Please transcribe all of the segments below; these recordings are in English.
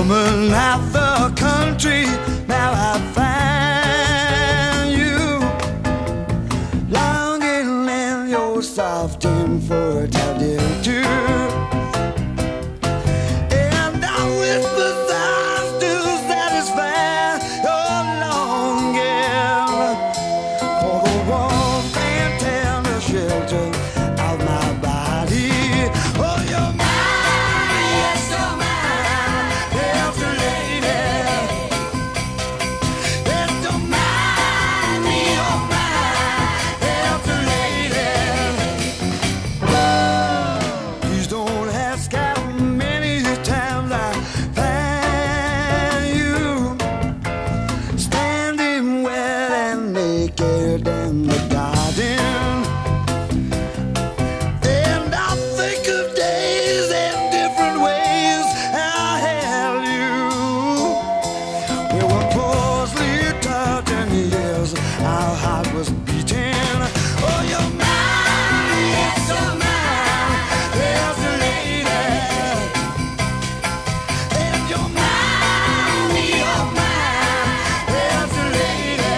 woman of the country. Now I find you longing in your soft and fertile too. And I whisper songs to satisfy your longing for the warmth and tender shelter of my body. Oh, you're mine, yes, you're mine, yes, lady. Yes, you're mine, you're mine, yes, lady. Please don't ask how many times I find you standing wet and naked in the garden. And I think of days and different ways I held you. We were closely touching, yes, our heart was beating. Oh, you're mine, yes, you're mine, yes, lady. And you're mine, yes, lady.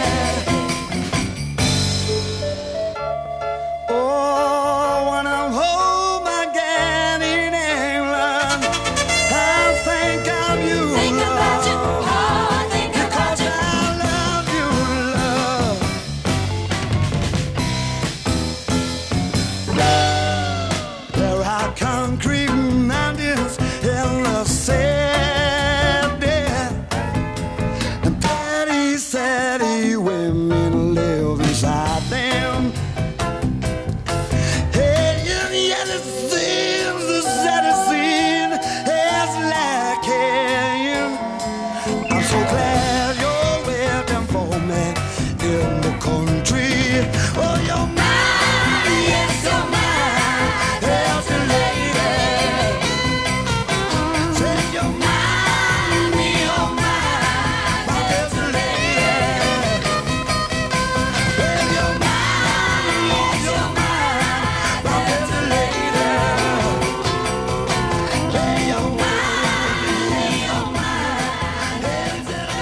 Oh, when I'm home again in England, I think of you, Think about you, love, oh, think about because you. I love you, love. There are concrete mountains in the city, and petty, saddy women live inside them. Hey, and yet it seems the saddest scene is lacking. I'm so glad you're waiting for me in the country. Oh, you're mine, yes, you're mine, yes, lady. Say you're mine, my yes, lady. Say you're mine, my yes, lady. Say you're mine, yes,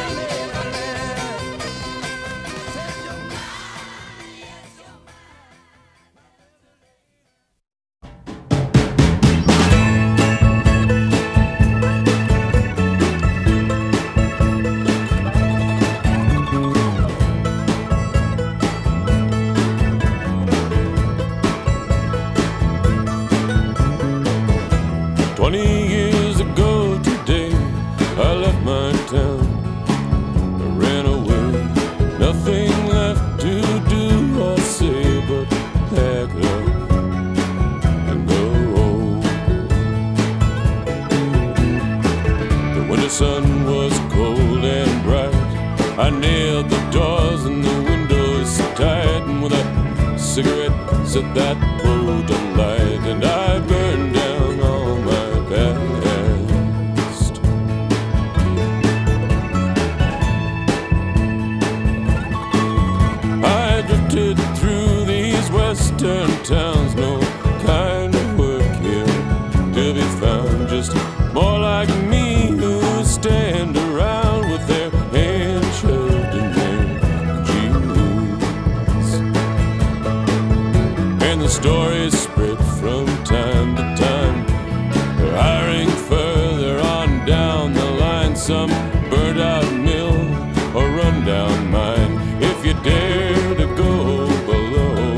Years ago today, I left my town. I ran away, nothing left to do or say but pack up and go home. The winter sun was cold and bright. I nailed the doors and the windows tight, and with a cigarette set that road alight, and I burned down all my past. I drifted through these western towns, no kind of work here to be found, just more like me who stand around with their hands shoved in their jeans. And the stories spread from time to time, hiring further on down the line, some burnt out mill or run down mine, if you dare to go below.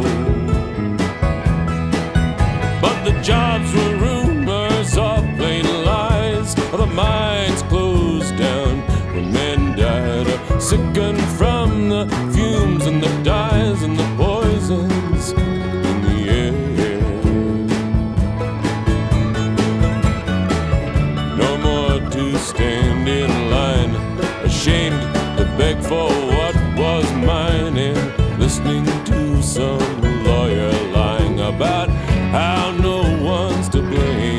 But the jobs were rumors or plain lies, or the mines closed down when men died, or sickened from the fumes and the dyes and the poisons in the air. No more to stand in line, ashamed to beg for what was mine, and listening to some lawyer lying about how no one's to blame.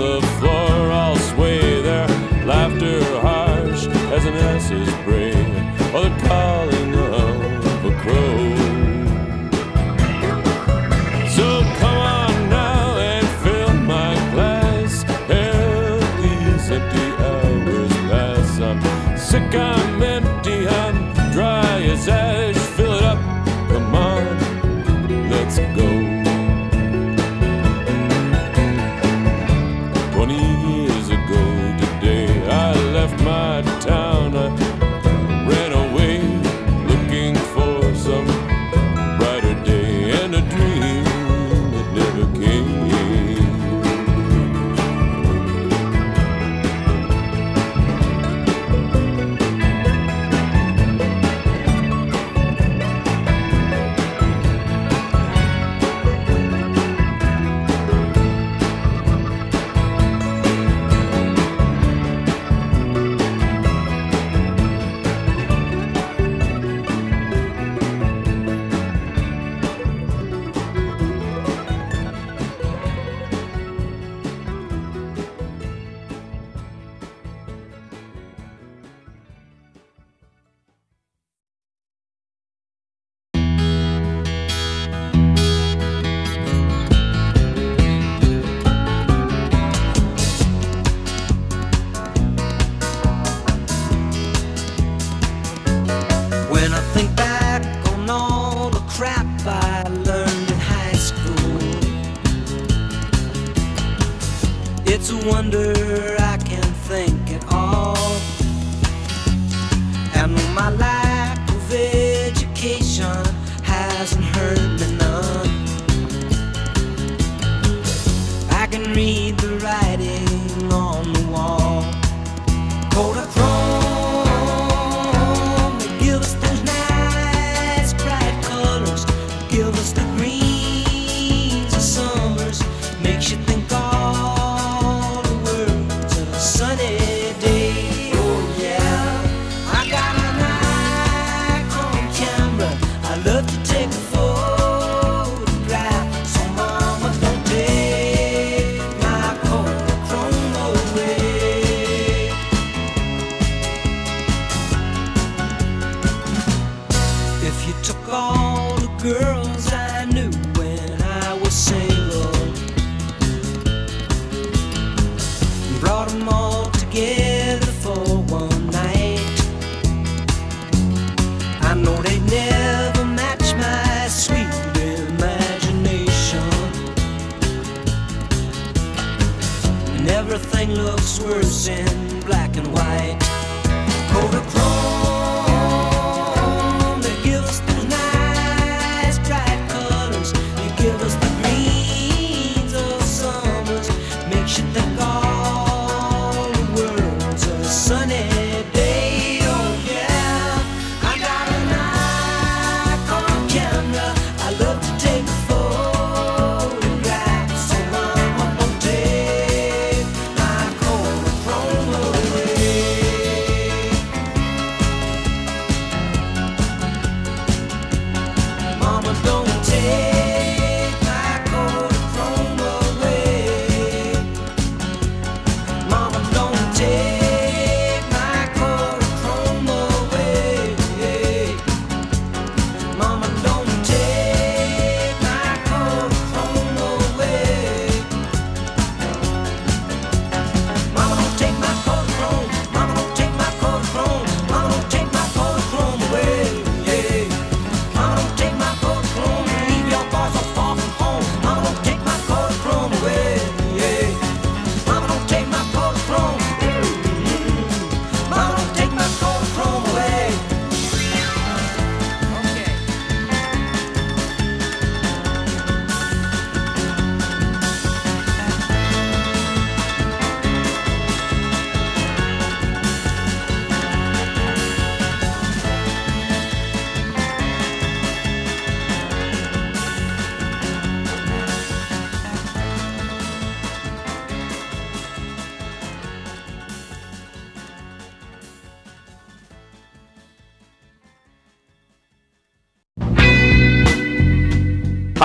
the floor all sway, their laughter harsh as an ass's bray, or the calling of a crow. So come on now and fill my glass, help these empty hours pass. I'm sick, I'm empty, I'm dry as ash. Fill it up, come on, let's go. 20 years ago today, I left my town. I ran away looking for some brighter day, and a dream that never came. When I think back on all the crap I learned in high school, it's a wonder I can think at all. And my lack of education hasn't hurt me none. I can read the writing on the wall. Kodachrome, they give us those nice bright colors, give us the greens of summers, makes you think all the world's a sunny day. Oh yeah, I got a Nikon camera, I love to take a photograph. So mama, don't take my Kodachrome away. If you took all the girls I knew when I was single and brought them all together for one night, I know they'd never match my sweet imagination. And everything looks worse in black and white. Kodachrome, they give us those nice bright colors, they give us the greens of summers, makes you think all the world's a sunny day. Oh yeah, I got a Nikon camera, I love to take a photograph. So mama, don't take my Kodachrome away.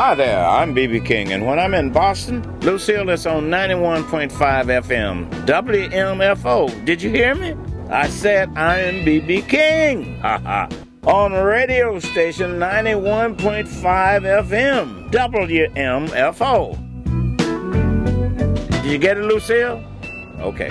Hi there, I'm B.B. King, and when I'm in Boston, Lucille is on 91.5 FM, WMFO. Did you hear me? I said I am B.B. King. Ha ha. On radio station 91.5 FM, WMFO. Did you get it, Lucille? Okay.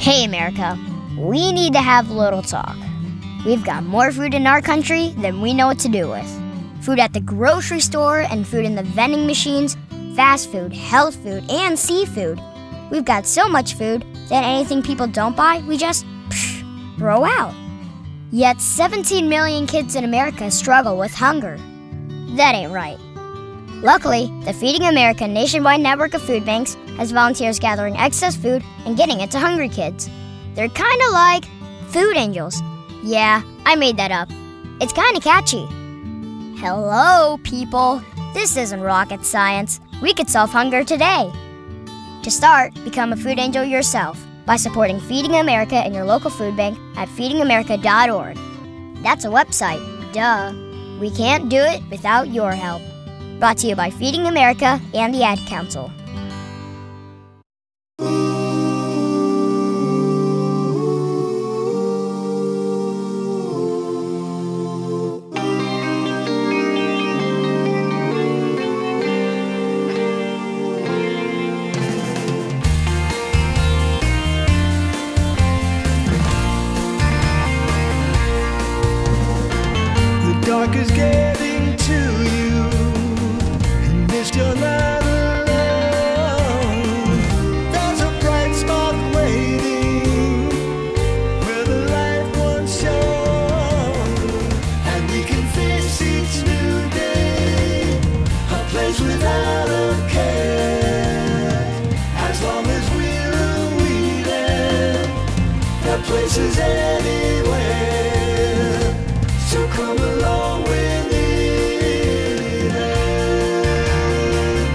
Hey, America, we need to have a little talk. We've got more food in our country than we know what to do with. Food at the grocery store and food in the vending machines, fast food, health food, and seafood. We've got so much food that anything people don't buy, we just throw out. Yet 17 million kids in America struggle with hunger. That ain't right. Luckily, the Feeding America nationwide network of food banks has volunteers gathering excess food and getting it to hungry kids. They're kind of like food angels. Yeah, I made that up. It's kind of catchy. Hello, people. This isn't rocket science. We could solve hunger today. To start, become a food angel yourself by supporting Feeding America in your local food bank at feedingamerica.org. That's a website, duh. We can't do it without your help. Brought to you by Feeding America and the Ad Council. The dark is getting to you, and this you're not alone. There's a bright spot waiting where the light once shone, and we can face each new day, a place without a care. As long as we're there, that place is anywhere. So come along with me there.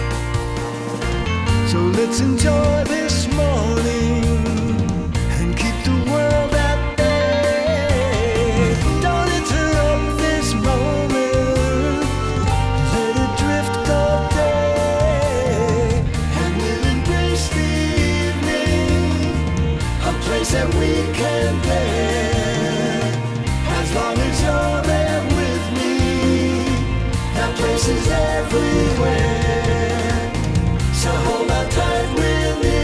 So let's enjoy this morning and keep the world at bay. Don't interrupt this moment, let it drift all day. And we'll embrace the evening, a place that we can play. As long as you're there with me, that place is everywhere. So hold on tight with me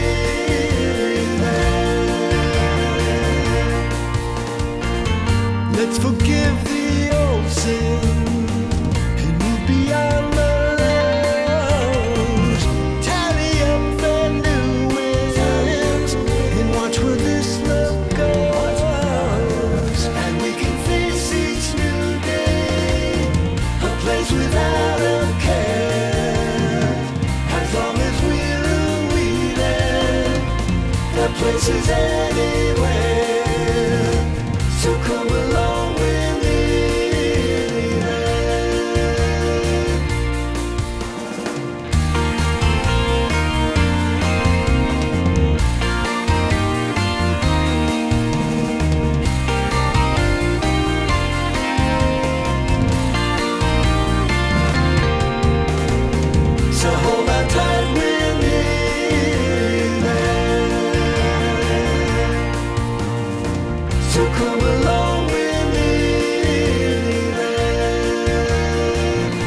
there. Let's forgive the old sin and move beyond the lows. Tally up the new wins and watch where this love goes. And we can face each new day, a place without a care. As long as we're there, that place is anywhere. So come along with me there. So hold on tight with me there. So come along with me there.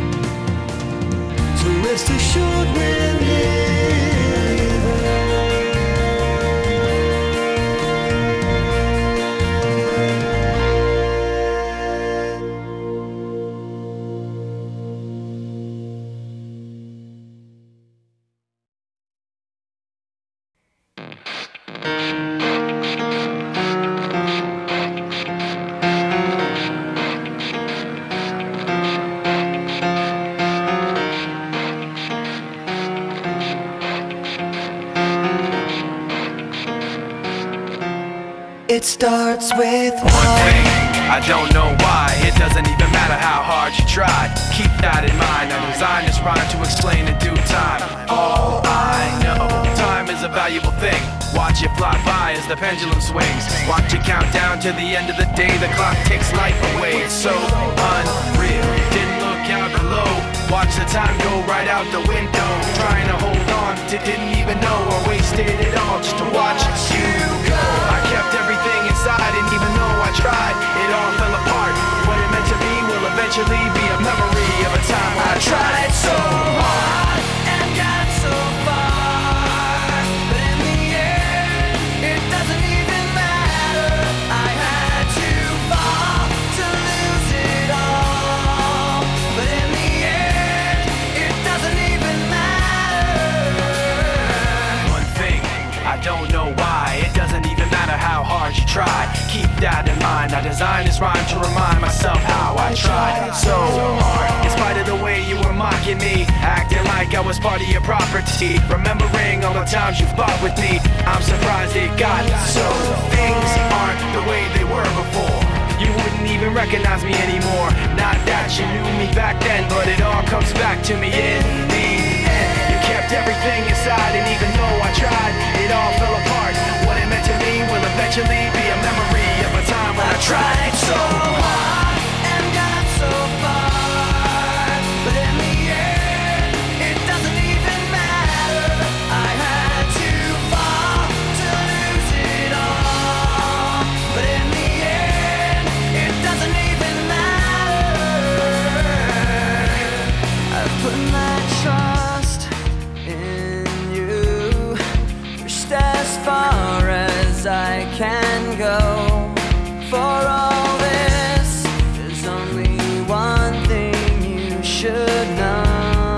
So rest assured with me It starts with One thing, I don't know why. It doesn't even matter how hard you try. Keep that in mind. I designed this rhyme to explain in due time. All I know, time is a valuable thing. Watch it fly by as the pendulum swings. Watch it count down to the end of the day. The clock takes life away. It's so unreal. Didn't look out below. Watch the time go right out the window. Trying to hold on to didn't even know or wasted it all just to watch you go. I kept everything inside, and even though I tried, it all fell apart. What it meant to be will eventually be a memory of a time when I tried so hard and got so far, but in the end, it why. It doesn't even matter how hard you try. Keep that in mind. I designed this rhyme to remind myself how I tried so hard. In spite of the way you were mocking me, acting like I was part of your property, remembering all the times you fought with me, I'm surprised it got so. Things aren't the way they were before. You wouldn't even recognize me anymore. Not that you knew me back then, but it all comes back to me in the end. You kept everything inside, and even though I tried, it all fell apart. What it meant to me will eventually be a memory of a time when I tried so hard and got so far, but in the end, it doesn't even matter. I had to fall to lose it all, but in the end, it doesn't even matter. I've put my trust in you, pushed as far as I can go. For all this, there's only one thing you should know.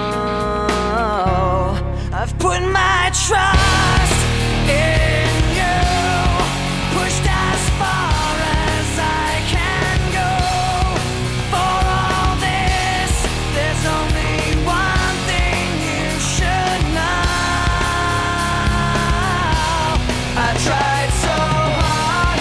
I've put my trust in you, pushed as far as I can go. For all this, there's only one thing you should know. I tried so hard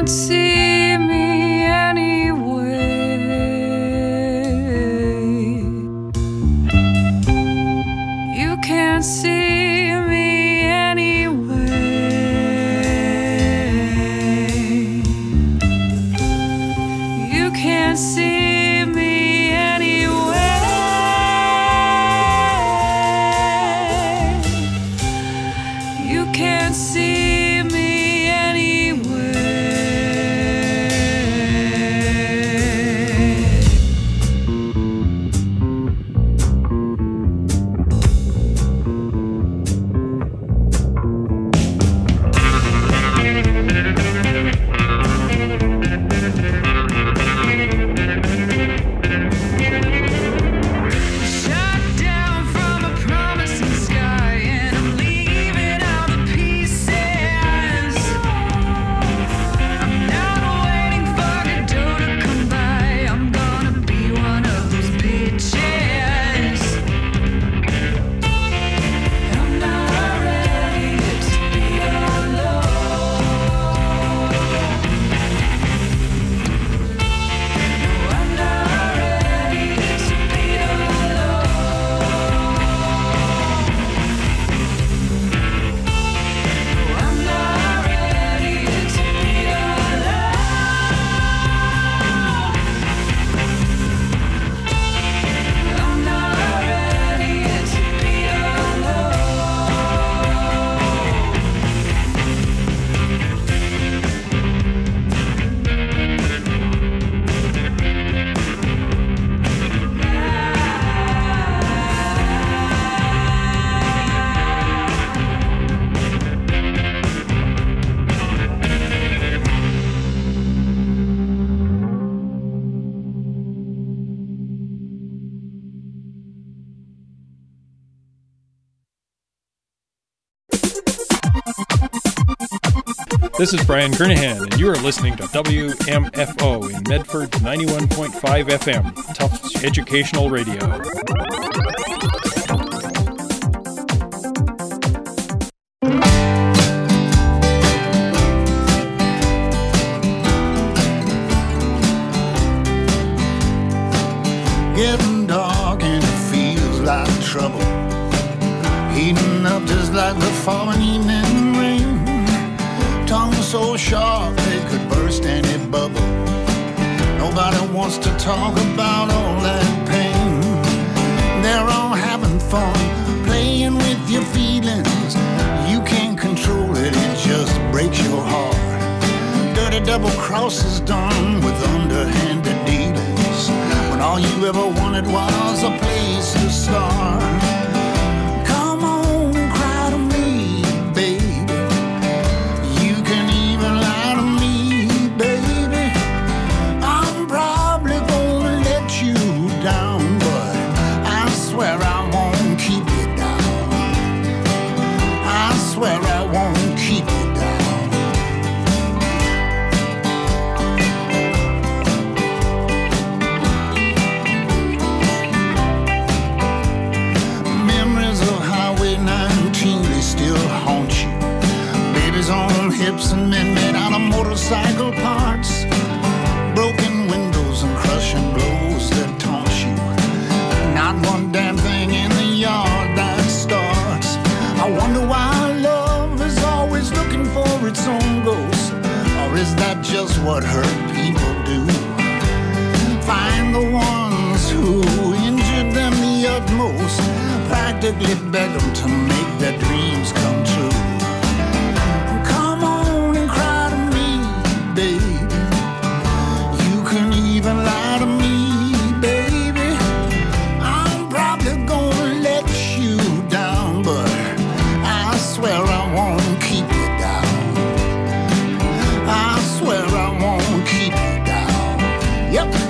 can't see me anyway. You can't see me anyway. You can't see me anyway. You can't see me anyway. Shut down from a promising sky, and I'm leaving all the pieces. I'm not waiting for Godot to come by. I'm gonna be one of those bitches. I'm not ready to be alone. I'm not ready to be alone. I'm not ready to be alone. I'm not ready to be This is Brian Kernahan, and you are listening to WMFO in Medford's 91.5 FM, Tufts Educational Radio. Getting dark and it feels like trouble. Heating up just like the falling evening rain. Tongue so sharp they could burst any bubble. Nobody wants to talk about all that pain. They're all having fun, playing with your feelings. You can't control it, it just breaks your heart. Dirty double crosses done with underhanded dealings, when all you ever wanted was a place to start. Come on and cry to me, baby. You can even lie to me, baby. I'm probably gonna let you down, but I swear I won't keep you down. I swear I won't keep you down. Memories of Highway 19, they still haunt you. Babies on hips and men made out of motorcycle parts. Broken windows and crushing blows that taunt you. Not one damn thing in the yard that starts. I wonder why love is always looking for its own ghost. Or is that just what hurt people do? Find the ones who injured them the utmost, practically beg them to make their dreams come true. Come on and cry to me, baby. You can even lie to me, baby. I'm probably gonna let you down, but I swear I won't keep you down. I swear I won't keep you down. Yep.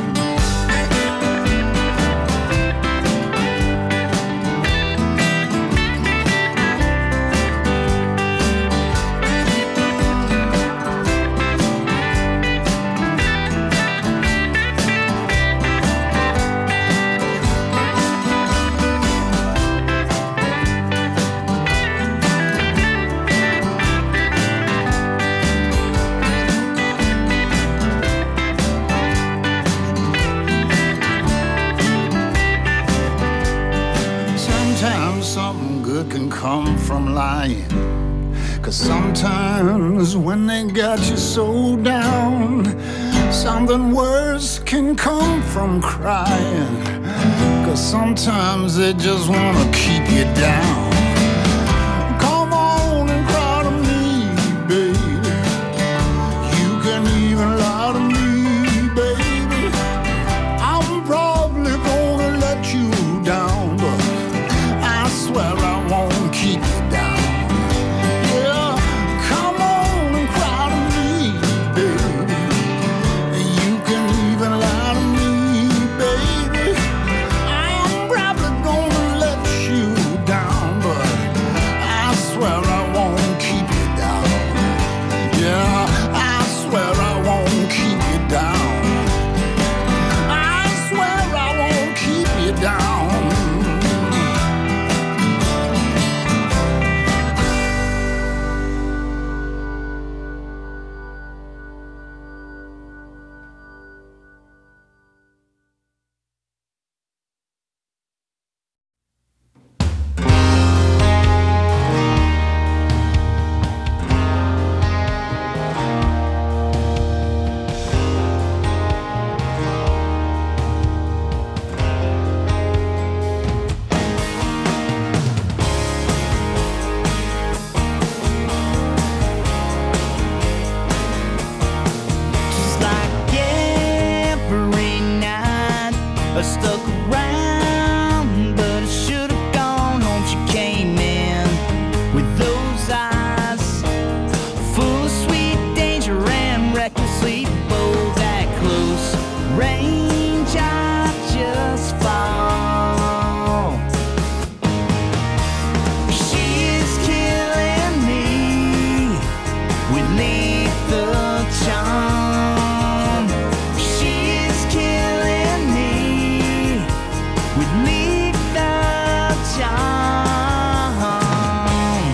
crying. 'Cause sometimes when they got you so down, something worse can come from crying. 'Cause sometimes they just wanna keep you down. Come on and cry to me, baby. You can even lie to me, baby. I'm probably gonna let you down, but I swear I won't keep you down. Yeah, come on and cry to me, baby. You can even lie to me, baby. I'm probably gonna let you down, but I swear I won't keep you down. Yeah, I swear I won't keep you down. I swear I won't keep you down. Just like every night I stuck around, but I should have gone home. She came in with those eyes full of sweet danger and recklessly bold. At close range I just fall. She is killing me with lethal charm. She is killing me with lethal charm.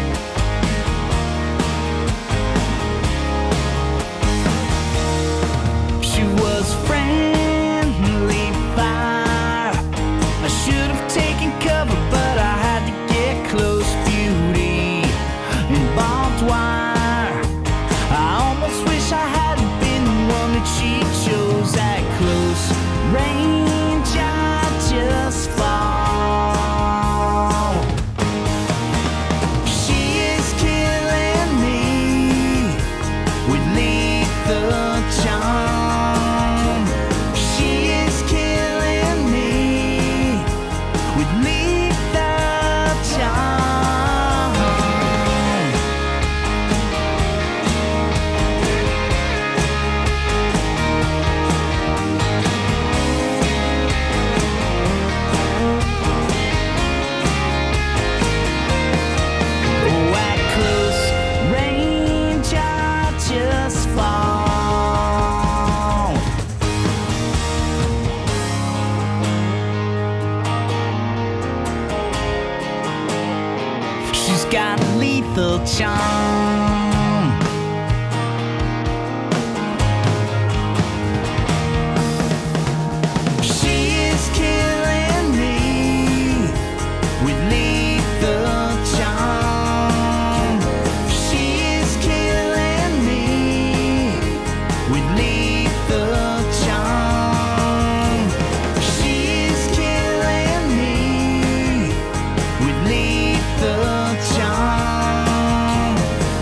She was friendly fire. I should have taken cover, but I had to get close. Beauty and barbed wire. I almost wish I hadn't been the one that she chose. At close range I just fall. She is killing me with lethal charm. She is killing me with lethal charm. Oh, at close range I just fall. She's got lethal charm. She is killing me with lethal charm. She is killing me with lethal charm. She is killing me with lethal charm.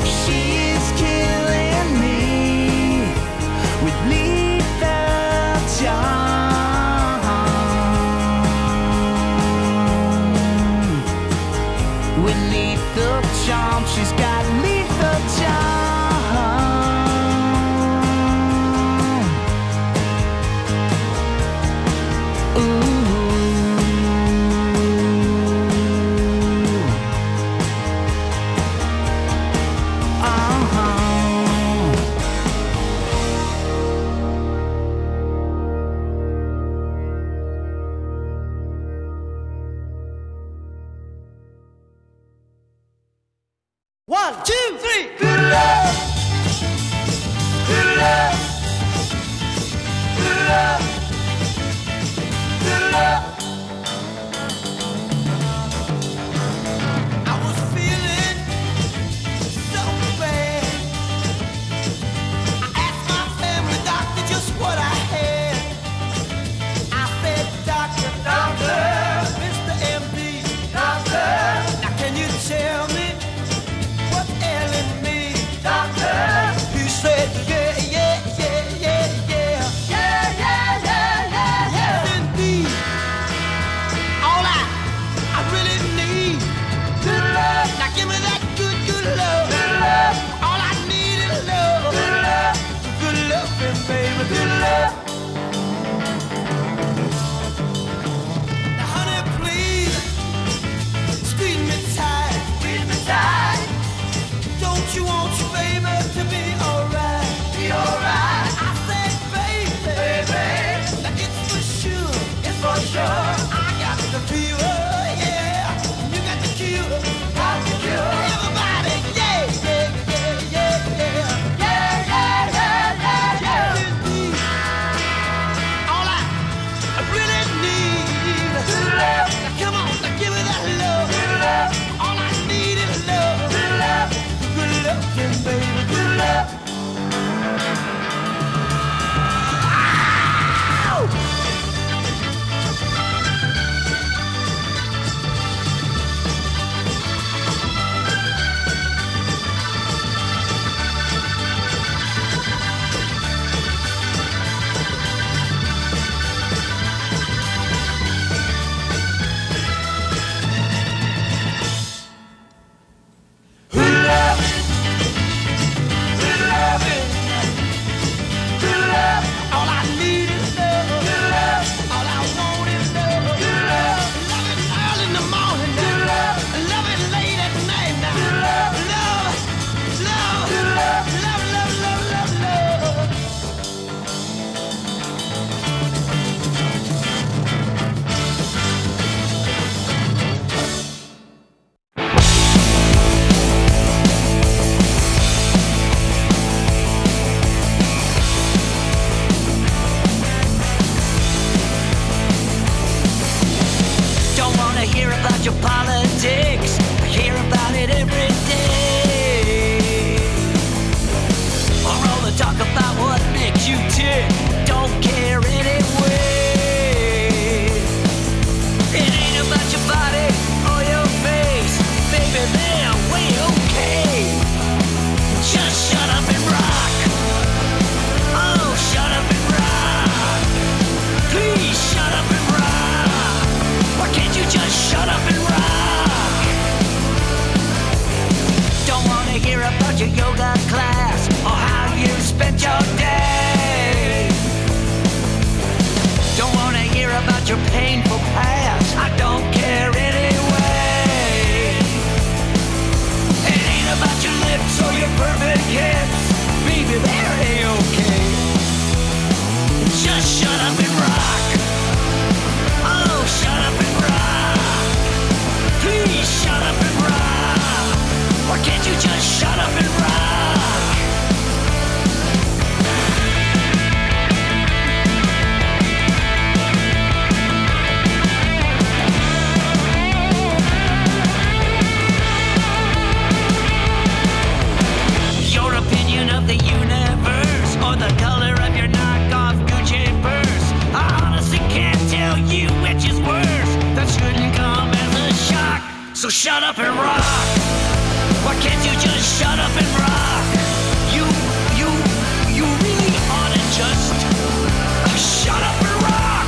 shut up and rock? Why can't you just shut up and rock? You really ought to just shut up and rock.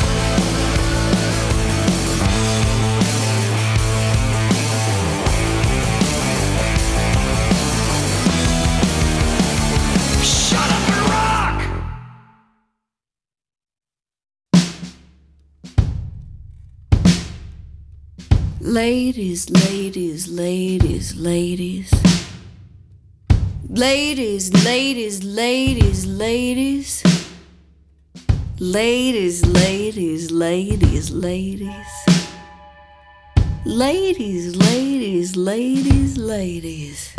Shut up and rock. Ladies, ladies, ladies, ladies. Ladies, ladies, ladies, ladies. Ladies, ladies, ladies, ladies. Ladies, ladies, ladies, ladies.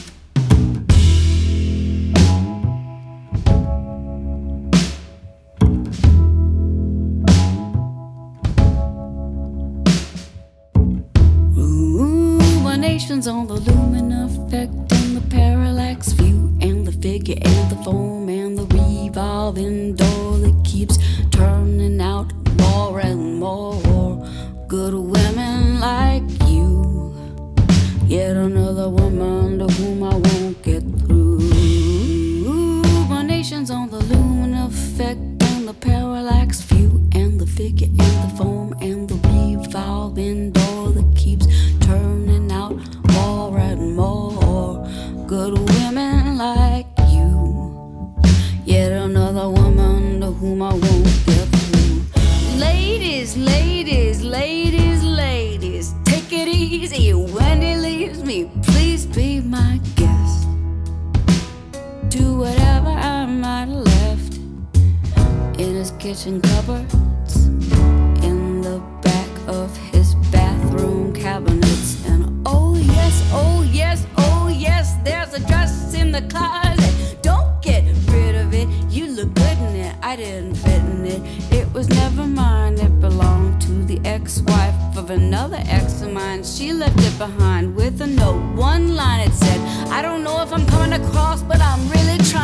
Ruminations on the lumen effect and the parallax view and the figure and the foam and the revolving door that keeps turning out more and more good women like you. Yet another woman to whom I won't get through. Ruminations on the lumen effect and the parallax view and the figure and the foam and the revolving door that keeps turning out more and more good women like you. Yet another woman to whom I won't get through. Ladies, ladies, ladies, ladies, take it easy when he leaves me. Please be my guest. Do whatever I might have left in his kitchen cupboards, in the back of his bathroom cabinets. And oh yes, oh yes, oh yes, there's a dress in the closet. Don't get rid of it, you look good in it. I didn't fit in it, it was never mine. It belonged to the ex-wife of another ex of mine. She left it behind with a note, one line it said, I don't know if I'm coming across, but I'm really trying.